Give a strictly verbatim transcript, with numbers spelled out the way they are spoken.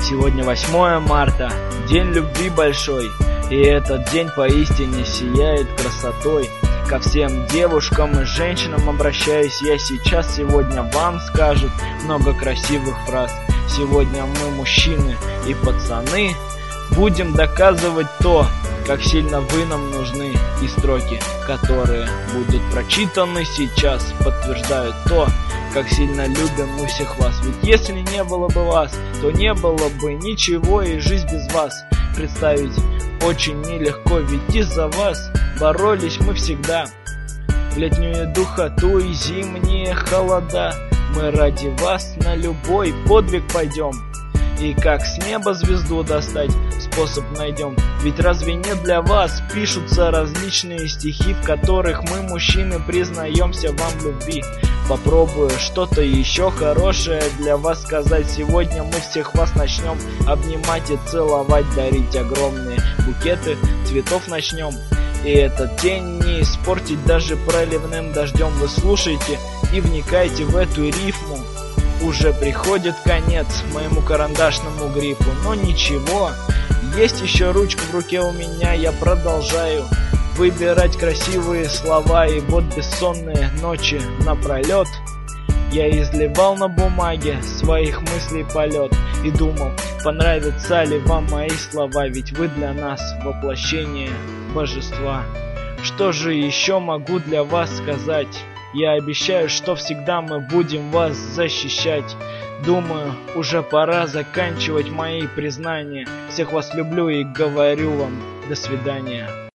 Сегодня восьмое марта, день любви большой, и этот день поистине сияет красотой. Ко всем девушкам и женщинам обращаюсь я сейчас, сегодня вам скажут много красивых фраз. Сегодня мы, мужчины и пацаны, будем доказывать то, как сильно вы нам нужны. И строки, которые будут прочитаны сейчас, подтверждают то, как сильно любим мы всех вас. Ведь если не было бы вас, то не было бы ничего, и жизнь без вас представить очень нелегко. Ведь из-за вас боролись мы всегда, в летнюю духоту и зимние холода. Мы ради вас на любой подвиг пойдем, и как с неба звезду достать способ найдем. Ведь разве не для вас пишутся различные стихи, в которых мы, мужчины, признаемся вам в любви? Попробую что-то еще хорошее для вас сказать. Сегодня мы всех вас начнем обнимать и целовать, дарить огромные букеты цветов начнем. И этот день не испортить даже проливным дождем. Вы слушайте и вникайте в эту рифму. Уже приходит конец моему карандашному грифу, но ничего, есть еще ручка в руке у меня, я продолжаю выбирать красивые слова. И вот бессонные ночи напролет я изливал на бумаге своих мыслей полет и думал, понравятся ли вам мои слова, ведь вы для нас воплощение божества. Что же еще могу для вас сказать? Я обещаю, что всегда мы будем вас защищать. Думаю, уже пора заканчивать мои признания. Всех вас люблю и говорю вам до свидания.